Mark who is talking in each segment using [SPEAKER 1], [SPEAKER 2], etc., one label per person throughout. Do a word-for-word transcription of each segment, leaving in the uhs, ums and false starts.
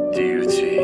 [SPEAKER 1] دیوتی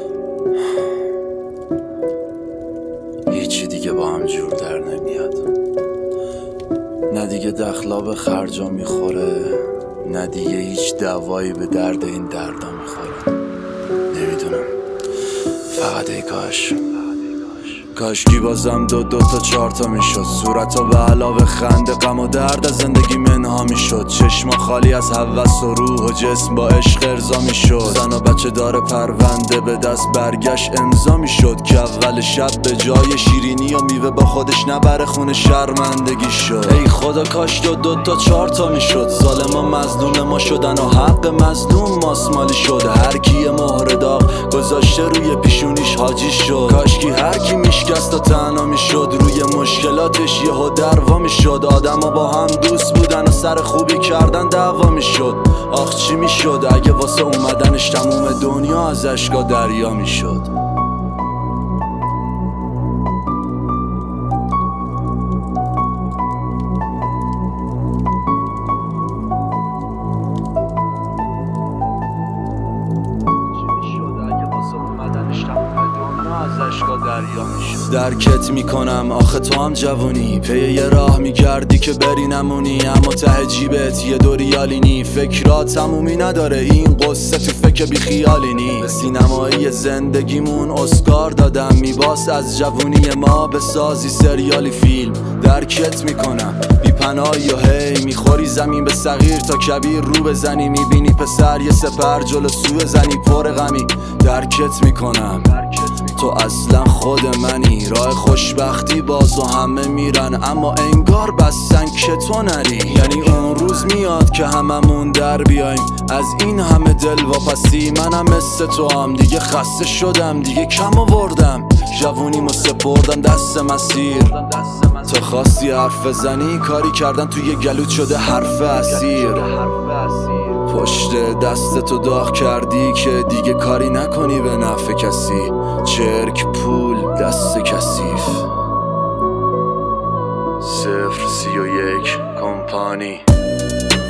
[SPEAKER 1] هیچی دیگه با هم جور در نمیاد، نه دیگه دخلا به خرجا میخوره، نه دیگه هیچ دوایی به درد این دردا میخوره. نمیدونم، فقط ای کاش کاشکی بازم دو دو تا چهار تا میشد، صورتا به علاوه خنده غم و درد از زندگی منها میشد، چشما خالی از هوس و روح و جسم با عشق ارضا میشد، زن و بچه دار پرونده به دست برگشت امضا میشد که اول شب به جای شیرینی و میوه با خودش نبره خونه شرمندگی شد. ای خدا کاش دو دو تا چهار تا میشد، ظالما مظلوم ما شدن و حق مظلوم ماسمالی شد، هر کی مهر داغ گذاشته روی پیشونیش حاجی شد، کاشکی هر کی میشکست و تنها میشد، روی مشکلاتش یهو دروا میشد، آدما با هم دوست بودن و سر خوبی کردن دعوا میشد. آخ چی میشد اگه واسه اومدنش تموم دنیا از اشکا دریا میشد. درکت میکنم آخه تو هم جوونی، پی یه راه میگردی که بری نمونی، اما ته جیبت یه دو ریالینی، فکرات تمومی نداره این قصه تو فکر بی خیالینی. به سینمایی زندگیمون اسکار دادم، میباس از جوونی ما به سازی سریالی فیلم. درکت میکنم بی پناهی و هی میخوری زمین به صغیر تا کبیر رو بزنی، میبینی پسر یه سپر جلو سو زنی پر غمی. درکت میکنم تو اصلا خود منی، راه خوشبختی باز و همه میرن اما انگار بستن که تو نری، یعنی اون روز میاد که هممون در بیایم از این همه دل واپسی. منم مثل تو هم دیگه خسته شدم، دیگه کم آوردم، جوونیمو سپردم دست مسیر، تا خواستی حرف بزنی کاری کردن توی گلوت شده حرف اسیر، پشت دست تو داغ کردی که دیگه کاری نکنی به نفع کسی، چرک پول دست کثیف. صفر سی و یک کمپانی